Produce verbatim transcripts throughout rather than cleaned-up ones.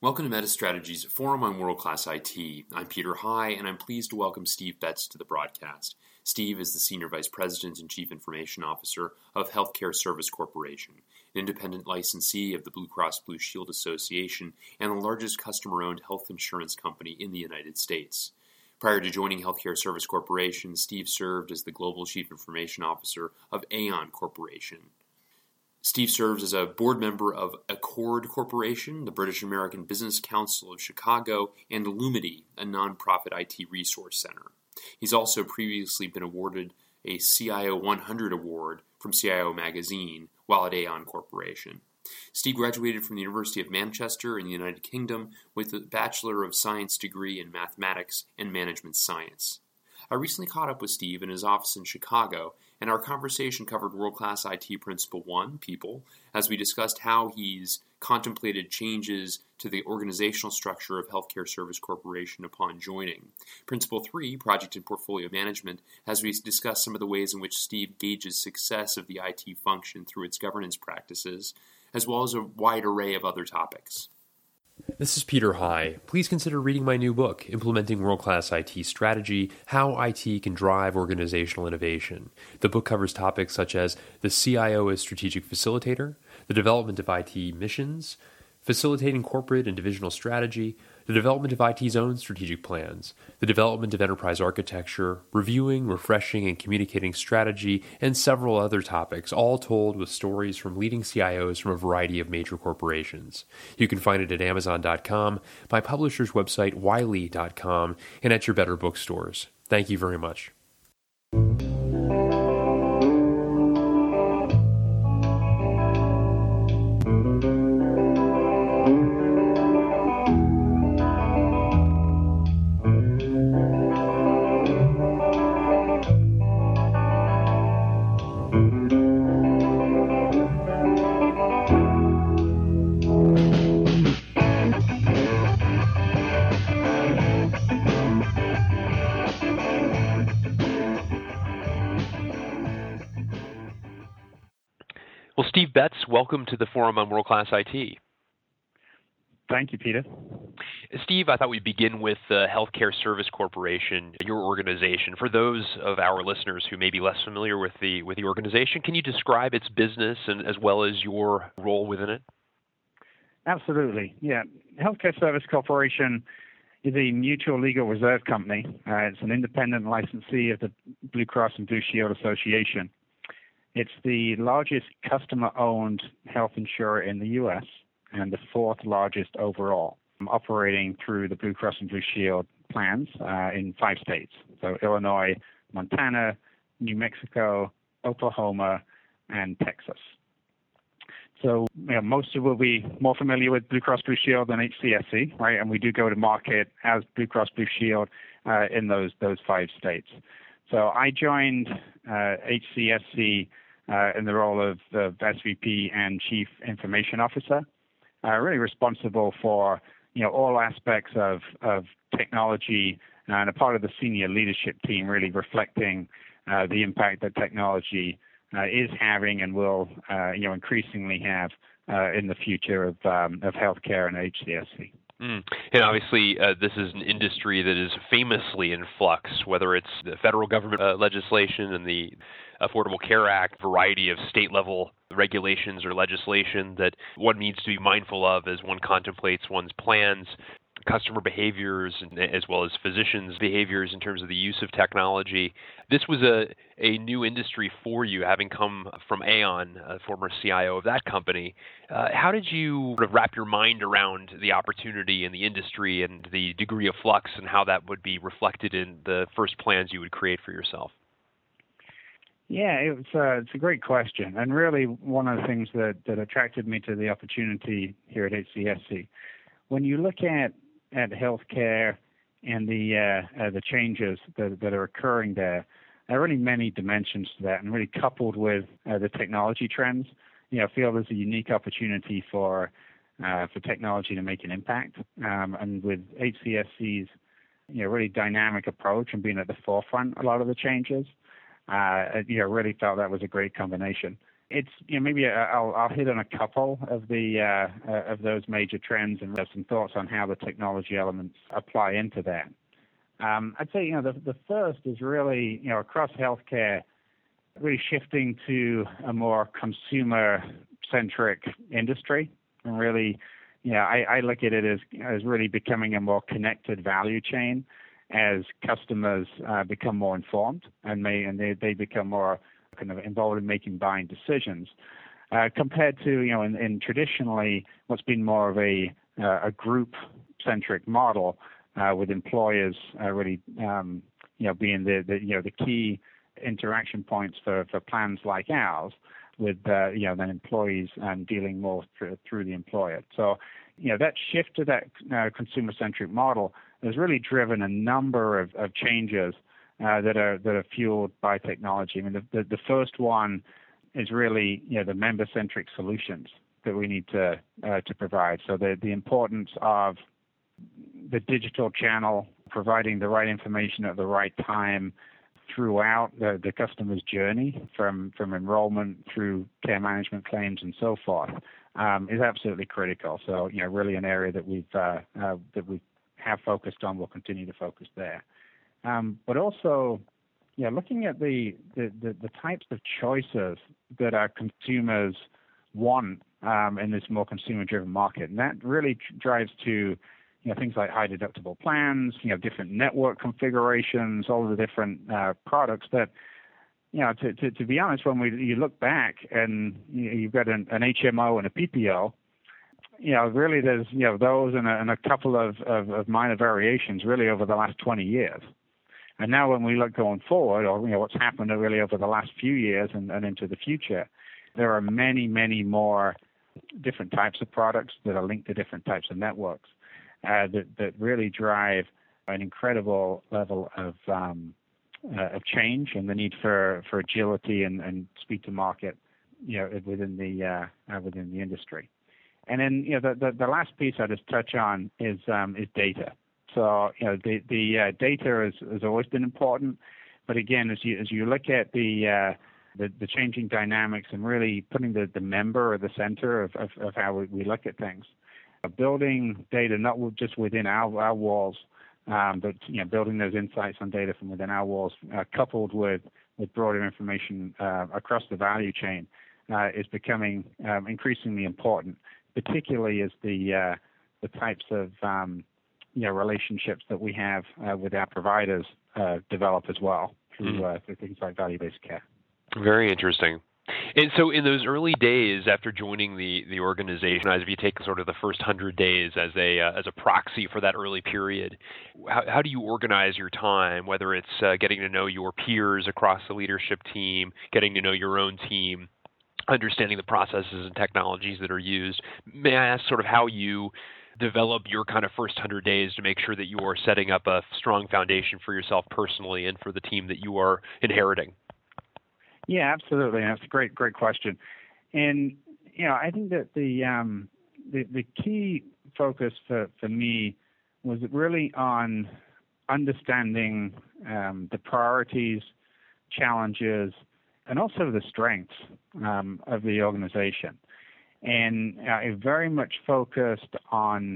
Welcome to MetaStrategy's Forum on World-Class I T. I'm Peter High, and I'm pleased to welcome Steve Betts to the broadcast. Steve is the Senior Vice President and Chief Information Officer of Healthcare Service Corporation, an independent licensee of the Blue Cross Blue Shield Association and the largest customer-owned health insurance company in the United States. Prior to joining Healthcare Service Corporation, Steve served as the Global Chief Information Officer of Aon Corporation. Steve serves as a board member of Accord Corporation, the British American Business Council of Chicago, and Lumity, a nonprofit I T resource center. He's also previously been awarded a C I O one hundred award from C I O Magazine while at Aon Corporation. Steve graduated from the University of Manchester in the United Kingdom with a Bachelor of Science degree in Mathematics and Management Science. I recently caught up with Steve in his office in Chicago, and our conversation covered World-Class I T Principle one, People, as we discussed how he's contemplated changes to the organizational structure of Healthcare Service Corporation upon joining. Principle three, Project and Portfolio Management, as we discussed some of the ways in which Steve gauges success of the I T function through its governance practices, as well as a wide array of other topics. This is Peter High. Please consider reading my new book, Implementing World-Class I T Strategy, How I T Can Drive Organizational Innovation. The book covers topics such as the C I O as strategic facilitator, the development of I T missions, facilitating corporate and divisional strategy, the development of I T's own strategic plans, the development of enterprise architecture, reviewing, refreshing, and communicating strategy, and several other topics, all told with stories from leading C I Os from a variety of major corporations. You can find it at amazon dot com, my publisher's website, wiley dot com, and at your better bookstores. Thank you very much. Well, Steve Betts, welcome to the Forum on World-Class I T. Thank you, Peter. Steve, I thought we'd begin with uh, Healthcare Service Corporation, your organization. For those of our listeners who may be less familiar with the with the organization, can you describe its business and as well as your role within it? Absolutely. Yeah. Healthcare Service Corporation is a mutual legal reserve company. Uh, it's an independent licensee of the Blue Cross and Blue Shield Association. It's the largest customer-owned health insurer in the U S and the fourth largest overall, operating through the Blue Cross and Blue Shield plans uh, in five states. So Illinois, Montana, New Mexico, Oklahoma, and Texas. So you know, most of you will be more familiar with Blue Cross Blue Shield than H C S C, right? And we do go to market as Blue Cross Blue Shield uh, in those those five states. So I joined uh, H C S C uh, in the role of the S V P and Chief Information Officer, uh, really responsible for you know all aspects of, of technology and a part of the senior leadership team, really reflecting uh, the impact that technology uh, is having and will uh, you know increasingly have uh, in the future of um, of healthcare and H C S C. Mm. And obviously, uh, this is an industry that is famously in flux, whether it's the federal government uh, legislation and the Affordable Care Act, variety of state-level regulations or legislation that one needs to be mindful of as one contemplates one's plans, customer behaviors, and, as well as physicians' behaviors in terms of the use of technology. This was a, a new industry for you, having come from Aon, a former C I O of that company. Uh, how did you sort of wrap your mind around the opportunity in the industry and the degree of flux and how that would be reflected in the first plans you would create for yourself? Yeah, it was, uh, it's a great question, and really one of the things that, that attracted me to the opportunity here at H C S C. When you look at at healthcare and the uh, uh, the changes that, that are occurring there, there are really many dimensions to that, and really coupled with uh, the technology trends, you know, I feel there's a unique opportunity for uh, for technology to make an impact. Um, and with H C S C's you know really dynamic approach and being at the forefront of a lot of the changes, uh, you know, really felt that was a great combination. it's you know maybe I'll, I'll hit on a couple of the uh, uh, of those major trends and have some thoughts on how the technology elements apply into that. Um, I'd say you know the the first is really you know across healthcare, really shifting to a more consumer-centric industry, and really, you know, I, I look at it as as really becoming a more connected value chain as customers uh, become more informed and may and they, they become more kind of involved in making buying decisions, uh, compared to you know in, in traditionally what's been more of a uh, a group-centric model uh, with employers uh, really um, you know being the, the you know the key interaction points for, for plans like ours, with uh, you know then employees and dealing more through, through the employer. So you know that shift to that uh, consumer-centric model has really driven a number of, of changes uh, that are that are fueled by technology. I mean, the, the, the first one is really you know the member-centric solutions that we need to uh, to provide. So the the importance of the digital channel, providing the right information at the right time throughout the, the customer's journey, from, from enrollment through care management claims and so forth, um, is absolutely critical. So, you know, really an area that we've uh, uh, that we have focused on. We'll continue to focus there. Um, but also, yeah, looking at the, the, the, the types of choices that our consumers want um, in this more consumer-driven market, and that really drives to you know, things like high deductible plans, you know, different network configurations, all of the different uh, products that, you know, to, to, to be honest, when we you look back and you know, you've got an, an H M O and a P P O, you know, really there's, you know, those and a, and a couple of, of, of minor variations really over the last twenty years. And now when we look going forward, or, you know, what's happened really over the last few years and, and into the future, there are many, many more different types of products that are linked to different types of networks. Uh, that, that really drive an incredible level of um, uh, of change and the need for, for agility and, and speed to market, you know, within the uh, uh, within the industry. And then, you know, the, the, the last piece I just touch on is um, is data. So, you know, the the uh, data has, has always been important, but again, as you as you look at the uh, the, the changing dynamics and really putting the, the member at the center of, of, of how we, we look at things. Building data not just within our, our walls, um, but you know, building those insights on data from within our walls, uh, coupled with, with broader information uh, across the value chain, uh, is becoming um, increasingly important, particularly as the uh, the types of um, you know relationships that we have uh, with our providers uh, develop as well through, mm. uh, through things like value-based care. Very interesting. And so in those early days after joining the, the organization, as if you take sort of the first hundred days as a uh, as a proxy for that early period, how, how do you organize your time, whether it's uh, getting to know your peers across the leadership team, getting to know your own team, understanding the processes and technologies that are used? May I ask sort of how you develop your kind of first hundred days to make sure that you are setting up a strong foundation for yourself personally and for the team that you are inheriting? Yeah, absolutely. That's a great, great question. And, you know, I think that the um, the, the key focus for, for me was really on understanding um, the priorities, challenges, and also the strengths um, of the organization. And uh, I very much focused on,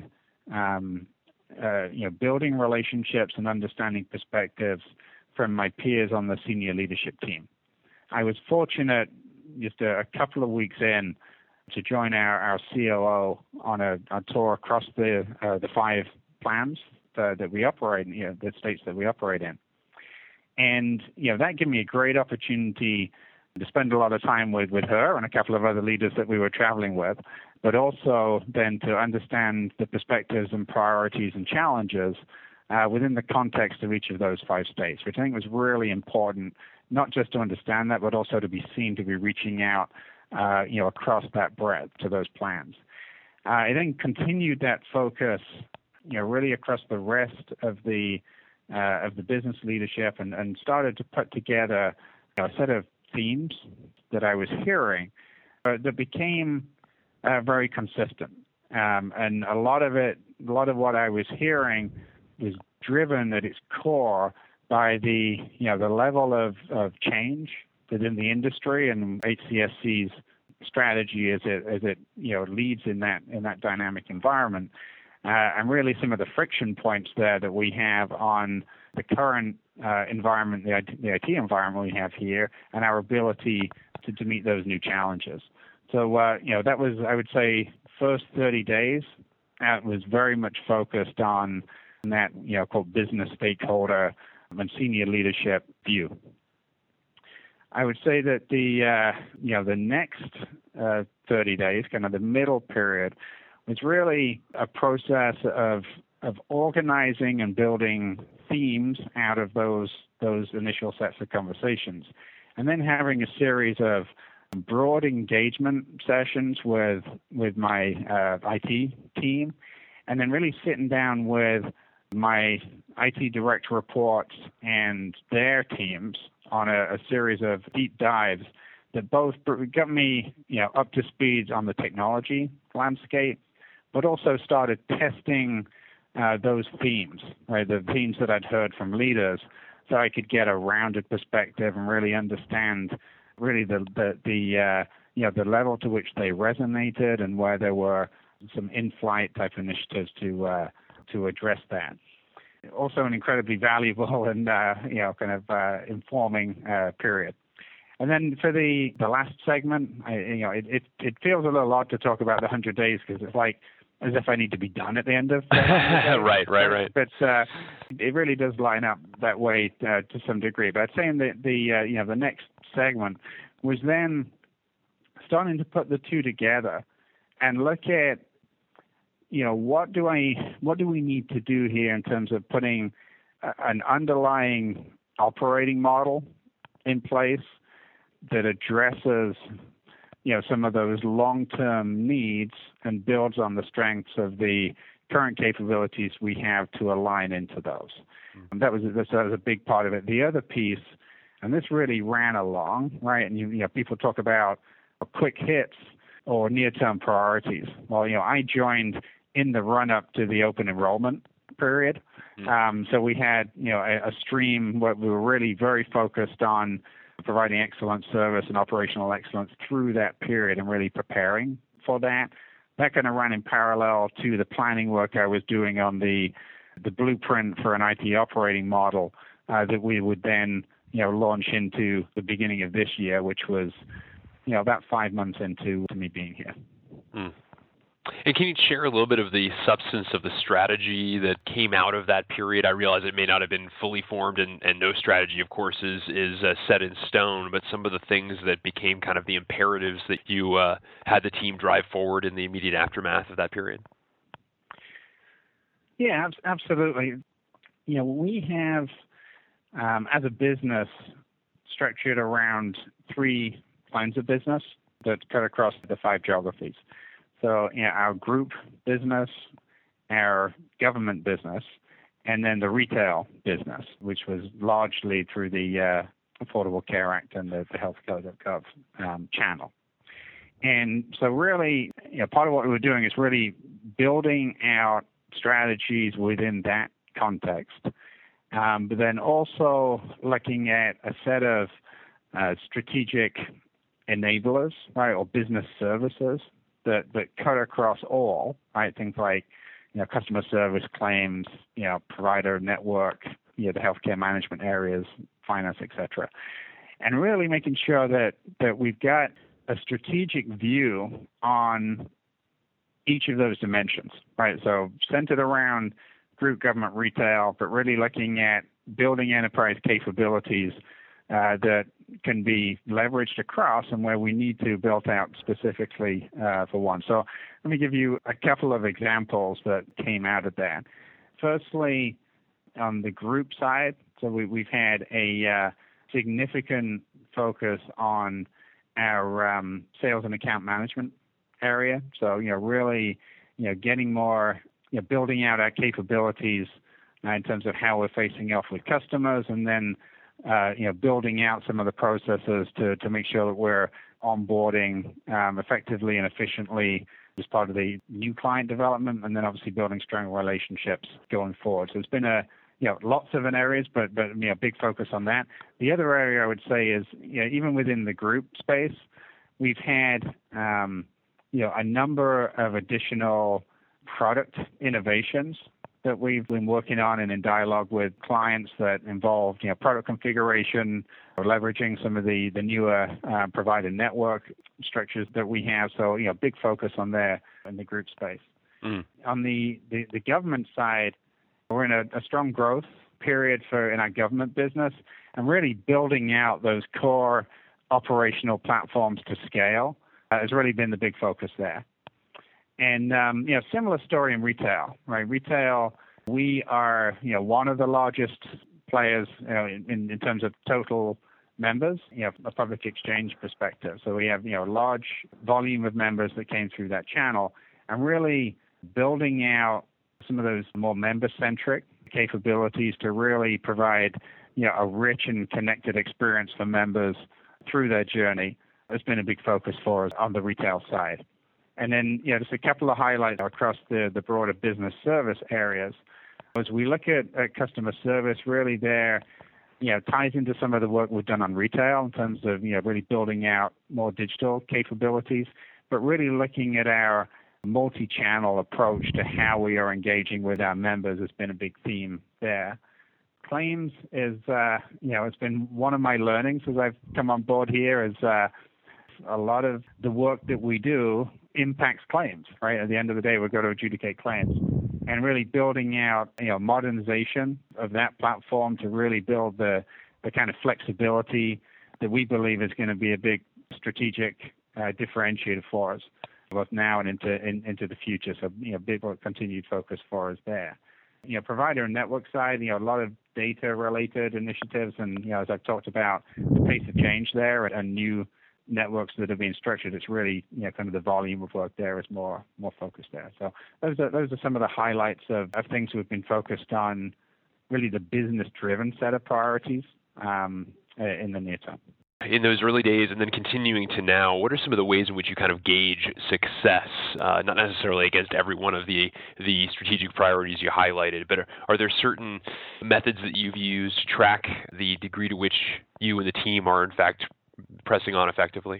um, uh, you know, building relationships and understanding perspectives from my peers on the senior leadership team. I was fortunate just a, a couple of weeks in to join our, our C O O on a, a tour across the uh, the five plans uh, that we operate in, you know, the states that we operate in. And, you know, that gave me a great opportunity to spend a lot of time with, with her and a couple of other leaders that we were traveling with, but also then to understand the perspectives and priorities and challenges uh, within the context of each of those five states, which I think was really important, not just to understand that, but also to be seen to be reaching out, uh, you know, across that breadth to those plans. Uh, I then continued that focus, you know, really across the rest of the uh, of the business leadership, and, and started to put together you know, a set of themes that I was hearing uh, that became uh, very consistent, um, and a lot of it, a lot of what I was hearing was driven at its core by the, you know, the level of, of change within the industry and H C S C's strategy as it as it you know leads in that in that dynamic environment, uh, and really some of the friction points there that we have on the current uh, environment, the I T, the I T environment we have here, and our ability to, to meet those new challenges. So uh, you know that was, I would say, first thirty days. Uh, was very much focused on that you know called business stakeholder and senior leadership view. I would say that the uh, you know the next uh, thirty days, kind of the middle period, was really a process of of organizing and building themes out of those those initial sets of conversations, and then having a series of broad engagement sessions with with my uh, I T team, and then really sitting down with my I T direct reports and their teams on a, a series of deep dives that both got me, you know, up to speed on the technology landscape, but also started testing uh, those themes, right? The themes that I'd heard from leaders, so I could get a rounded perspective and really understand really the the, the uh, you know the level to which they resonated and where there were some in-flight type initiatives to uh, to address that. Also, an incredibly valuable and uh, you know kind of uh, informing uh, period. And then for the, the last segment, I, you know, it, it it feels a little odd to talk about the one hundred days because it's like as if I need to be done at the end of the right, right, right. But uh, it really does line up that way uh, to some degree. But I'd say in the the uh, you know the next segment was then starting to put the two together and look at you know what do I what do we need to do here in terms of putting a, an underlying operating model in place that addresses, you know, some of those long-term needs and builds on the strengths of the current capabilities we have to align into those. And that was that was a big part of it. The other piece, and this really ran along, right? And you, you know, people talk about quick hits or near-term priorities. Well, you know, I joined in the run-up to the open enrollment period, um, so we had, you know, a, a stream where we were really very focused on providing excellent service and operational excellence through that period and really preparing for that. That kind of ran in parallel to the planning work I was doing on the the blueprint for an I T operating model uh, that we would then, you know, launch into the beginning of this year, which was, you know, about five months into to me being here. Mm. And can you share a little bit of the substance of the strategy that came out of that period? I realize it may not have been fully formed, and, and no strategy, of course, is, is uh, set in stone, but some of the things that became kind of the imperatives that you uh, had the team drive forward in the immediate aftermath of that period. Yeah, absolutely. You know, we have, um, as a business, structured around three lines of business that cut across the five geographies. So, you know, our group business, our government business, and then the retail business, which was largely through the uh, Affordable Care Act and the, the health code dot gov um, channel. And so really, you know, part of what we were doing is really building out strategies within that context, um, but then also looking at a set of uh, strategic enablers, right, or business services that, that cut across all, right, things like, you know, customer service, claims, you know, provider network, you know, the healthcare management areas, finance, et cetera. And really making sure that, that we've got a strategic view on each of those dimensions, right? So centered around group, government, retail, but really looking at building enterprise capabilities uh, that can be leveraged across and where we need to build out specifically uh, for one. So let me give you a couple of examples that came out of that. Firstly, on the group side, so we, we've had a uh, significant focus on our um, sales and account management area. So, you know, really, you know, getting more, you know, building out our capabilities uh, in terms of how we're facing off with customers, and then, uh, you know, building out some of the processes to, to make sure that we're onboarding um, effectively and efficiently as part of the new client development, and then obviously building strong relationships going forward. So it's been a, you know, lots of areas, but, but, you know, big focus on that. The other area I would say is, you know, even within the group space, we've had um, you know, a number of additional product innovations that we've been working on and in dialogue with clients that involve, you know, product configuration or leveraging some of the, the newer uh, provider network structures that we have. So, you know, big focus on there in the group space. Mm. On the, the, the government side, we're in a, a strong growth period for in our government business and really building out those core operational platforms to scale uh, has really been the big focus there. And, um, you know, similar story in retail, right? Retail, we are, you know, one of the largest players you know, in, in terms of total members, you know, from a public exchange perspective. So we have, you know, a large volume of members that came through that channel and really building out some of those more member-centric capabilities to really provide, you know, a rich and connected experience for members through their journey has been a big focus for us on the retail side. And then, you know, just a couple of highlights across the, the broader business service areas. As we look at, at customer service, really there, you know, ties into some of the work we've done on retail in terms of, you know, really building out more digital capabilities, but really looking at our multi-channel approach to how we are engaging with our members has been a big theme there. Claims is, uh, you know, it's been one of my learnings as I've come on board here is uh, a lot of the work that we do impacts claims, right? At the end of the day, we've got to adjudicate claims. And really building out, you know, modernization of that platform to really build the, the kind of flexibility that we believe is going to be a big strategic uh, differentiator for us, both now and into in, into the future. So, you know, big continued focus for us there. You know, provider and network side, you know, a lot of data-related initiatives, and you know, as I've talked about, the pace of change there and new networks that are being structured, it's really, you know, kind of the volume of work there is more more focused there. So those are those are some of the highlights of, of things we've been focused on, really the business-driven set of priorities um, in the near term. In those early days and then continuing to now, what are some of the ways in which you kind of gauge success, uh, not necessarily against every one of the, the strategic priorities you highlighted, but are, are there certain methods that you've used to track the degree to which you and the team are, in fact, pressing on effectively?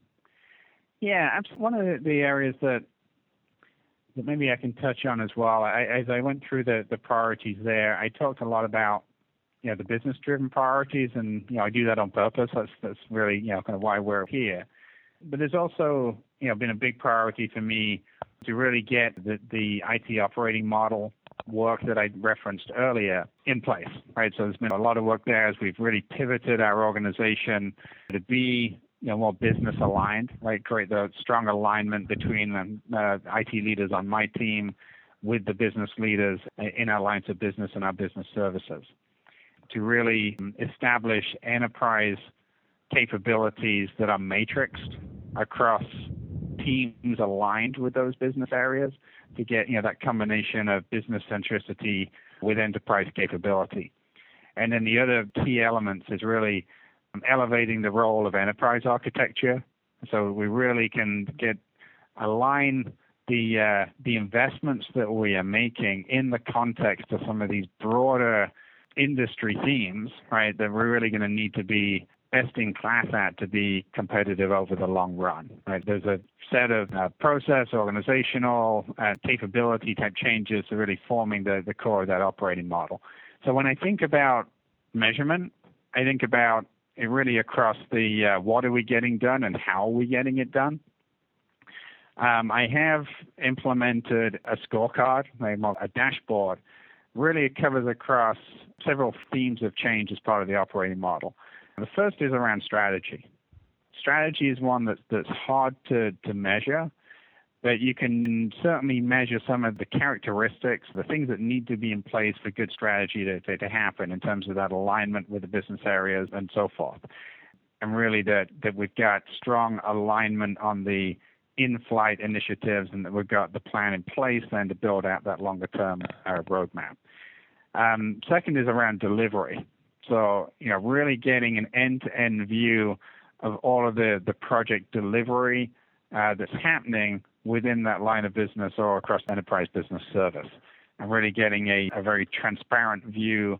Yeah, one of the areas that that maybe I can touch on as well, I, as I went through the, the priorities there, I talked a lot about, you know, the business-driven priorities, and, you know, I do that on purpose. That's, that's really, you know, kind of why we're here. But there's also, you know, been a big priority for me to really get the, the I T operating model work that I referenced earlier in place, right? So there's been a lot of work there as we've really pivoted our organization to be, you know, more business aligned, right? Create the strong alignment between the uh, I T leaders on my team with the business leaders in our lines of business and our business services, to really establish enterprise capabilities that are matrixed across teams aligned with those business areas to get, you know, that combination of business centricity with enterprise capability. And then the other key elements is really elevating the role of enterprise architecture. So we really can get align the uh, the investments that we are making in the context of some of these broader industry themes, right, that we're really going to need to be best in class at to be competitive over the long run, right? There's a set of uh, process, organizational, uh, capability type changes that are really forming the, the core of that operating model. So when I think about measurement, I think about it really across the uh, what are we getting done and how are we getting it done. Um, I have implemented a scorecard, a dashboard. Really, it covers across several themes of change as part of the operating model. The first is around strategy. Strategy is one that's, that's hard to, to measure, but you can certainly measure some of the characteristics, the things that need to be in place for good strategy to, to, to happen in terms of that alignment with the business areas and so forth. And really that, that we've got strong alignment on the in-flight initiatives and that we've got the plan in place then to build out that longer-term uh, roadmap. Um, second is around delivery. So, you know, really getting an end-to-end view of all of the, the project delivery uh, that's happening within that line of business or across enterprise business service, and really getting a, a very transparent view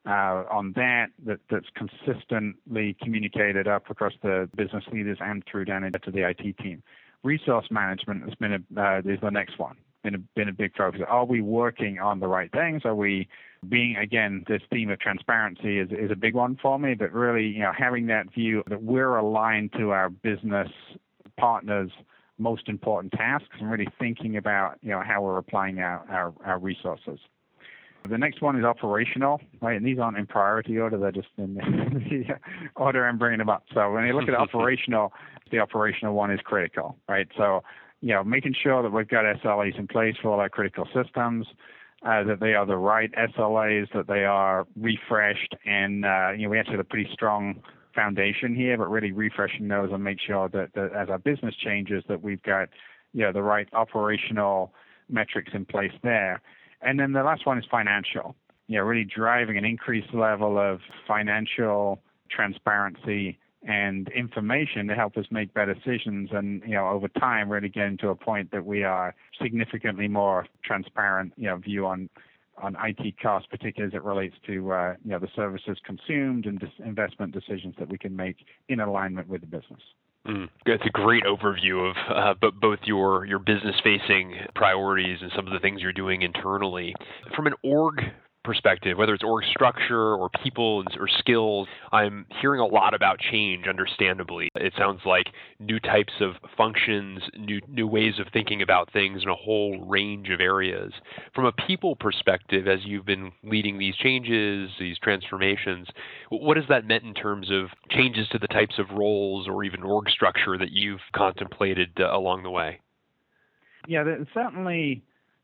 uh, on that, that that's consistently communicated up across the business leaders and through down into the I T team. Resource management has been a, uh, is the next one. Been a, been a big focus. Are we working on the right things? Are we being, again, this theme of transparency is, is a big one for me, but really, you know, having that view that we're aligned to our business partners' most important tasks and really thinking about, you know, how we're applying our, our, our resources. The next one is operational, right? And these aren't in priority order; they're just in the order I'm bringing them up. So when you look at operational, the operational one is critical, right? So, you know, making sure that we've got S L As in place for all our critical systems, uh, that they are the right S L As, that they are refreshed, and uh, you know, we actually have a pretty strong foundation here, but really refreshing those and make sure that, that as our business changes, that we've got, you know, the right operational metrics in place there. And then the last one is financial. You know, really driving an increased level of financial transparency and information to help us make better decisions, and, you know, over time really getting to a point that we are significantly more transparent, you know, view on on I T costs, particularly as it relates to uh, you know, the services consumed and dis- investment decisions that we can make in alignment with the business. Mm, that's a great overview of uh, but both your, your business-facing priorities and some of the things you're doing internally. From an org perspective, whether it's org structure or people or skills, I'm hearing a lot about change, understandably. It sounds like new types of functions, new new ways of thinking about things in a whole range of areas. From a people perspective, as you've been leading these changes, these transformations, what has that meant in terms of changes to the types of roles or even org structure that you've contemplated uh, along the way? Yeah, certainly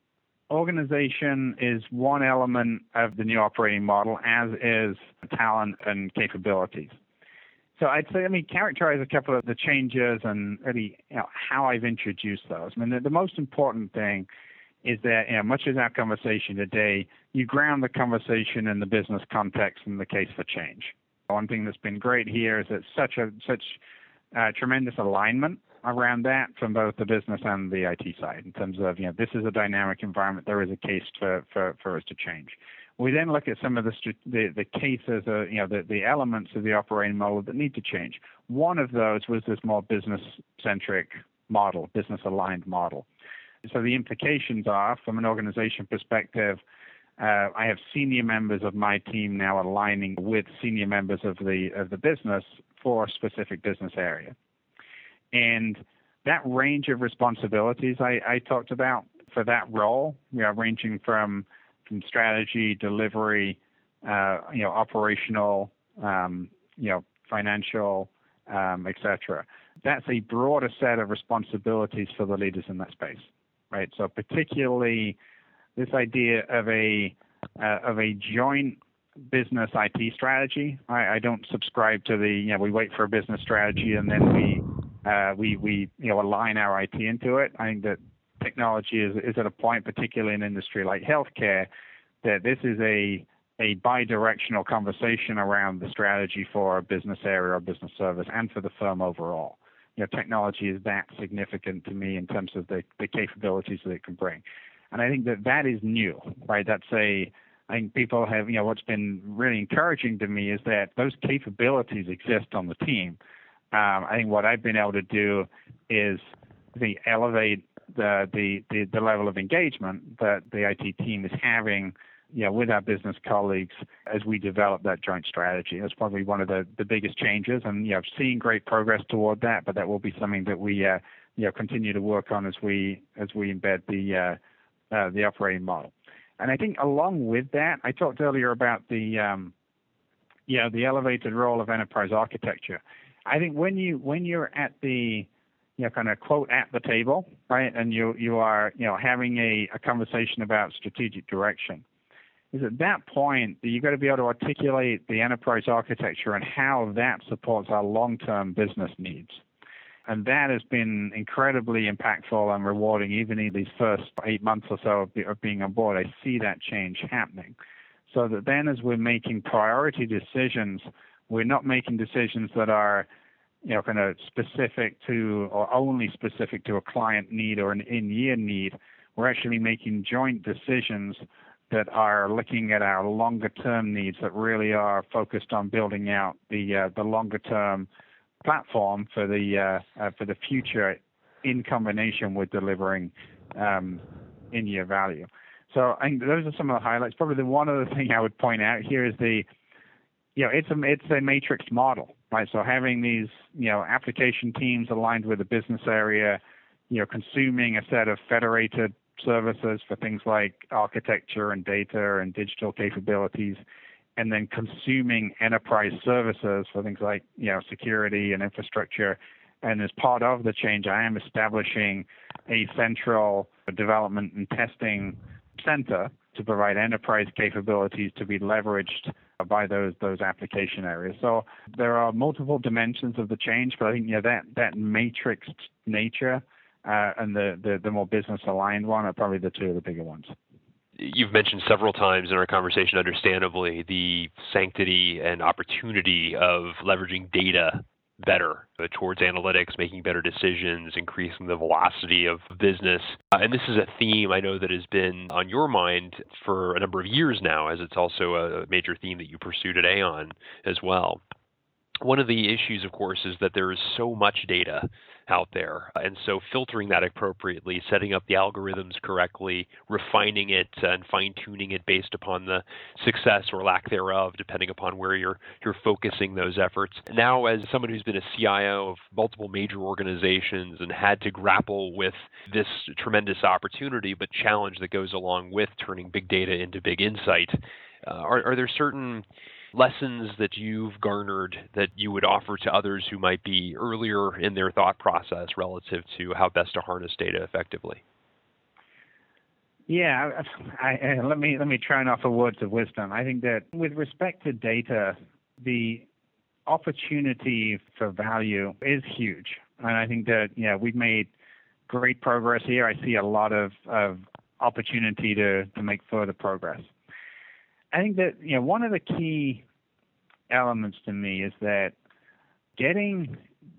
organization is one element of the new operating model, as is talent and capabilities. So I'd say, let me characterize a couple of the changes and really, you know, how I've introduced those. I mean, the, the most important thing is that, you know, much as our conversation today, you ground the conversation in the business context and the case for change. One thing that's been great here is that such a such uh, tremendous alignment around that from both the business and the I T side in terms of, you know, this is a dynamic environment. There is a case for, for, for us to change. We then look at some of the the, the cases, uh, you know, the, the elements of the operating model that need to change. One of those was this more business-centric model, business-aligned model. So the implications are, from an organization perspective, uh, I have senior members of my team now aligning with senior members of the of the business for a specific business area. And that range of responsibilities I, I talked about for that role, you know, ranging from from strategy, delivery, uh, you know, operational, um, you know, financial, um, et cetera. That's a broader set of responsibilities for the leaders in that space, right? So particularly this idea of a uh, of a joint business I T strategy. I, I don't subscribe to the, you know, we wait for a business strategy and then we Uh, we, we, you know, align our I T into it. I think that technology is, is at a point, particularly in an industry like healthcare, that this is a, a bi-directional conversation around the strategy for a business area or business service and for the firm overall. You know, technology is that significant to me in terms of the, the capabilities that it can bring. And I think that that is new, right? That's a, I think people have, you know, what's been really encouraging to me is that those capabilities exist on the team. Um, I think what I've been able to do is the elevate the, the, the, the level of engagement that the I T team is having, you know, with our business colleagues as we develop that joint strategy. That's probably one of the, the biggest changes, and, you know, seeing great progress toward that. But that will be something that we, uh, you know, continue to work on as we as we embed the uh, uh, the operating model. And I think along with that, I talked earlier about the, um, you know, the elevated role of enterprise architecture. I think when you when you're at the, you know, kind of quote at the table, right, and you you are, you know, having a, a conversation about strategic direction, is at that point that you've got to be able to articulate the enterprise architecture and how that supports our long-term business needs. And that has been incredibly impactful and rewarding even in these first eight months or so of, of being on board. I see that change happening. So that then as we're making priority decisions, we're not making decisions that are, you know, kind of specific to or only specific to a client need or an in-year need. We're actually making joint decisions that are looking at our longer-term needs, that really are focused on building out the uh, the longer-term platform for the uh, uh, for the future, in combination with delivering um, in-year value. So I think those are some of the highlights. Probably the one other thing I would point out here is the, you know, it's a it's a matrix model, right? So having these, you know, application teams aligned with a business area, you know, consuming a set of federated services for things like architecture and data and digital capabilities, and then consuming enterprise services for things like, you know, security and infrastructure. And as part of the change, I am establishing a central development and testing center to provide enterprise capabilities to be leveraged by those those application areas. So there are multiple dimensions of the change, but I think, you know, that that matrixed nature uh, and the, the the more business aligned one are probably the two of the bigger ones. You've mentioned several times in our conversation, understandably, the sanctity and opportunity of leveraging data better uh, towards analytics, making better decisions, increasing the velocity of business. Uh, and this is a theme I know that has been on your mind for a number of years now, as it's also a major theme that you pursue at Aon as well. One of the issues, of course, is that there is so much data out there. And so filtering that appropriately, setting up the algorithms correctly, refining it and fine-tuning it based upon the success or lack thereof, depending upon where you're you're focusing those efforts. Now, as someone who's been a C I O of multiple major organizations and had to grapple with this tremendous opportunity, but challenge that goes along with turning big data into big insight, uh, are, are there certain lessons that you've garnered that you would offer to others who might be earlier in their thought process relative to how best to harness data effectively? Yeah, I, I, let me let me try and offer words of wisdom. I think that with respect to data, the opportunity for value is huge, and I think that, yeah, we've made great progress here. I see a lot of, of opportunity to to make further progress. I think that, you know, one of the key elements to me is that getting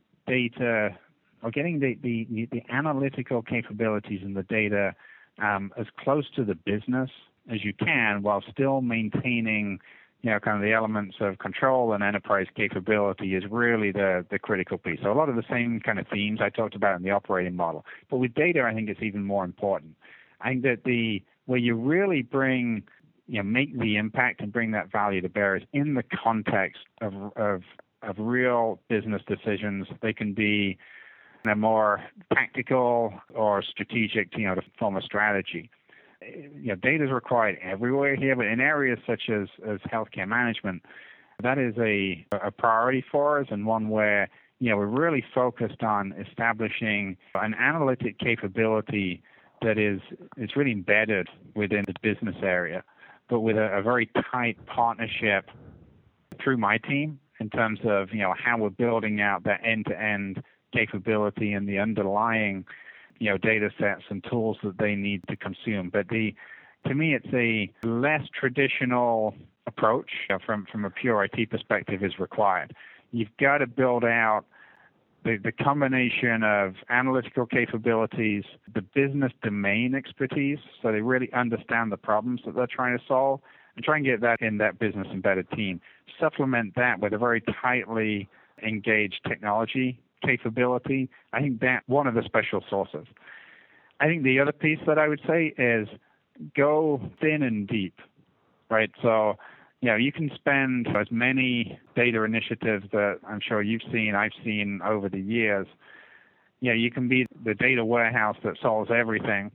data or getting the, the, the analytical capabilities and the data um, as close to the business as you can, while still maintaining, you know, kind of the elements of control and enterprise capability, is really the, the critical piece. So a lot of the same kind of themes I talked about in the operating model. But with data, I think it's even more important. I think that the where you really bring you know, make the impact and bring that value to bear is in the context of of, of real business decisions. They can be, you know, more tactical or strategic, you know, to form a strategy. You know, data is required everywhere here, but in areas such as, as healthcare management, that is a, a priority for us, and one where, you know, we're really focused on establishing an analytic capability that is is really embedded within the business area, but with a, a very tight partnership through my team in terms of, you know, how we're building out that end-to-end capability and the underlying, you know, data sets and tools that they need to consume. But the, to me, it's a less traditional approach, you know, from, from a pure I T perspective is required. You've got to build out the, the combination of analytical capabilities, the business domain expertise, so they really understand the problems that they're trying to solve, and try and get that in that business embedded team. Supplement that with a very tightly engaged technology capability. I think that's one of the special sources. I think the other piece that I would say is go thin and deep, right? So, you know, you can spend as many data initiatives that I'm sure you've seen, I've seen over the years. You know, you can be the data warehouse that solves everything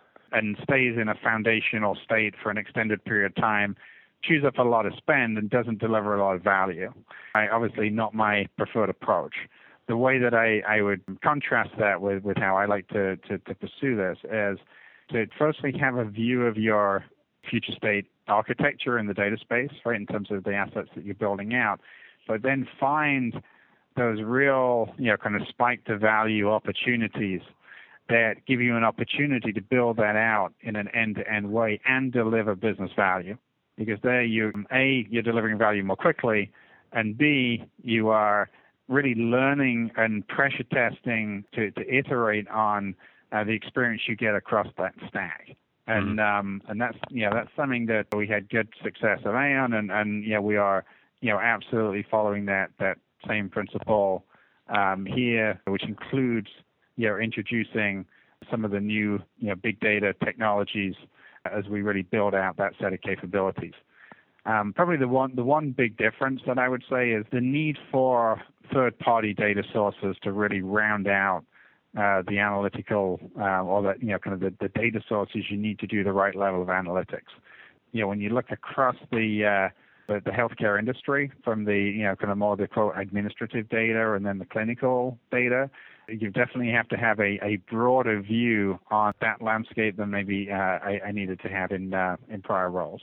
and stays in a foundational state for an extended period of time, chews up a lot of spend and doesn't deliver a lot of value. I, obviously not my preferred approach. The way that I, I would contrast that with, with how I like to, to, to pursue this is to firstly have a view of your future state architecture in the data space, right, in terms of the assets that you're building out, but then find those real, you know, kind of spike to value opportunities that give you an opportunity to build that out in an end-to-end way and deliver business value. Because there you, A, you're delivering value more quickly, and B, you are really learning and pressure testing to, to iterate on uh, the experience you get across that stack. And mm-hmm. um, and that's you know that's something that we had good success at Aon, and and you know we are you know absolutely following that that same principle um, here, which includes you know introducing some of the new you know big data technologies as we really build out that set of capabilities. Um, probably the one the one big difference that I would say is the need for third-party data sources to really round out uh, the analytical uh, or the you know kind of the, the data sources you need to do the right level of analytics. You know when you look across the uh, the, the healthcare industry, from the you know kind of more the quote administrative data and then the clinical data, you definitely have to have a, a broader view on that landscape than maybe uh, I, I needed to have in uh, in prior roles.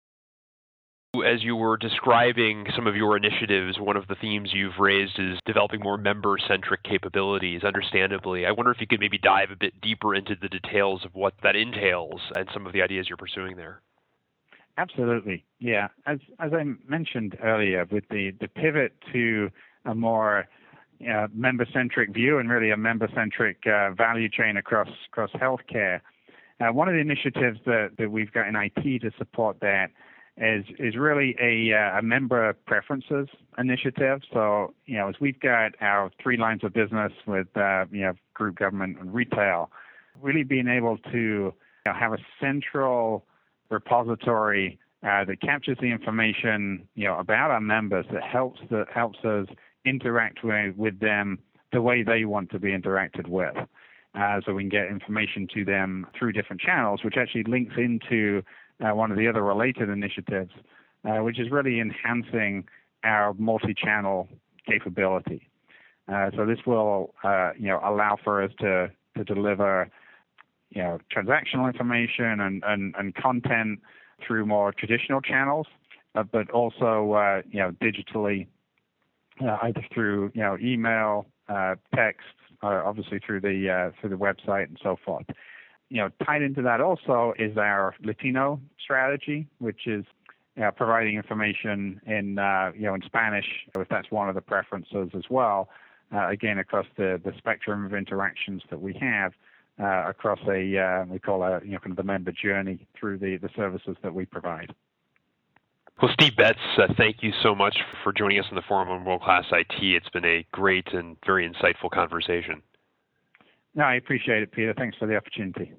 As you were describing some of your initiatives, one of the themes you've raised is developing more member-centric capabilities, understandably. I wonder if you could maybe dive a bit deeper into the details of what that entails and some of the ideas you're pursuing there. Absolutely, yeah. As as I mentioned earlier, with the, the pivot to a more uh, member-centric view and really a member-centric uh, value chain across across healthcare, uh, one of the initiatives that, that we've got in I T to support that is is really a, uh, a member preferences initiative. So, you know, as we've got our three lines of business with, uh, you know, group, government, and retail, really being able to you know, have a central repository uh, that captures the information, you know, about our members that helps that helps us interact with, with them the way they want to be interacted with. Uh, so we can get information to them through different channels, which actually links into Uh, one of the other related initiatives, uh, which is really enhancing our multi-channel capability. Uh, so this will, uh, you know, allow for us to to deliver, you know, transactional information and and, and content through more traditional channels, uh, but also, uh, you know, digitally, uh, either through, you know, email, uh, text, uh, obviously through the uh, through the website and so forth. You know, tied into that also is our Latino strategy, which is you know, providing information in uh, you know in Spanish, if that's one of the preferences as well. Uh, again, across the, the spectrum of interactions that we have uh, across a uh, we call a you know kind of the member journey through the, the services that we provide. Well, Steve Betts, uh, thank you so much for joining us in the Forum on World Class I T. It's been a great and very insightful conversation. No, I appreciate it, Peter. Thanks for the opportunity.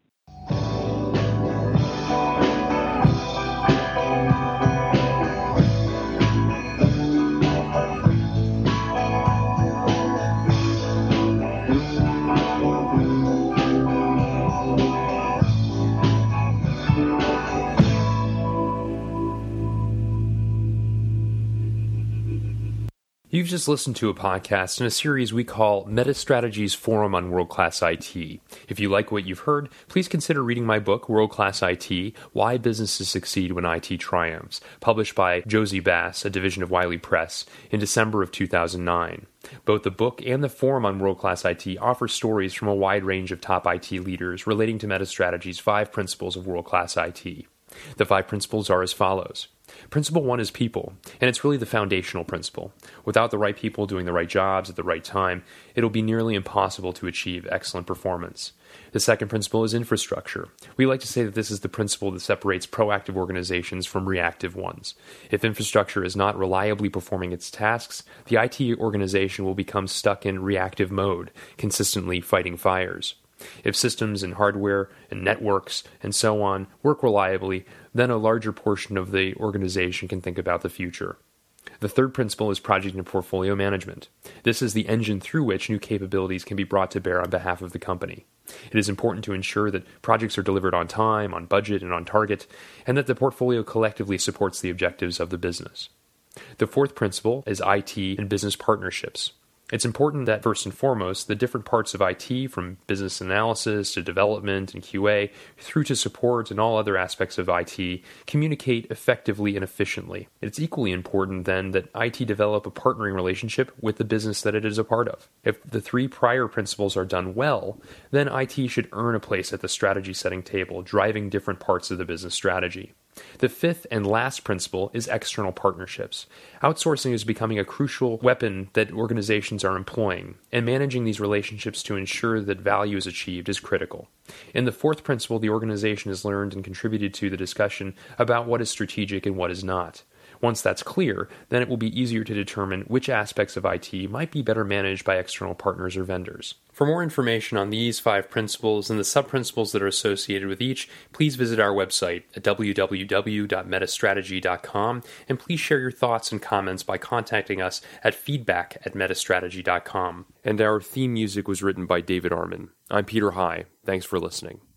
You've just listened to a podcast in a series we call MetaStrategy's Forum on World Class I T. If you like what you've heard, please consider reading my book, World Class I T, Why Businesses Succeed When I T Triumphs, published by Josie Bass, a division of Wiley Press, in December of two thousand nine. Both the book and the Forum on World Class I T offer stories from a wide range of top I T leaders relating to MetaStrategy's five principles of World Class I T. The five principles are as follows. Principle one is people, and it's really the foundational principle. Without the right people doing the right jobs at the right time, it'll be nearly impossible to achieve excellent performance. The second principle is infrastructure. We like to say that this is the principle that separates proactive organizations from reactive ones. If infrastructure is not reliably performing its tasks, the I T organization will become stuck in reactive mode, consistently fighting fires. If systems and hardware and networks and so on work reliably, then a larger portion of the organization can think about the future. The third principle is project and portfolio management. This is the engine through which new capabilities can be brought to bear on behalf of the company. It is important to ensure that projects are delivered on time, on budget, and on target, and that the portfolio collectively supports the objectives of the business. The fourth principle is I T and business partnerships. It's important that, first and foremost, the different parts of I T, from business analysis to development and Q A, through to support and all other aspects of I T, communicate effectively and efficiently. It's equally important, then, that I T develop a partnering relationship with the business that it is a part of. If the three prior principles are done well, then I T should earn a place at the strategy-setting table, driving different parts of the business strategy. The fifth and last principle is external partnerships. Outsourcing is becoming a crucial weapon that organizations are employing, and managing these relationships to ensure that value is achieved is critical. In the fourth principle, the organization has learned and contributed to the discussion about what is strategic and what is not. Once that's clear, then it will be easier to determine which aspects of I T might be better managed by external partners or vendors. For more information on these five principles and the sub-principles that are associated with each, please visit our website at w w w dot metastrategy dot com, and please share your thoughts and comments by contacting us at feedback at metastrategy dot com. And our theme music was written by David Arman. I'm Peter High. Thanks for listening.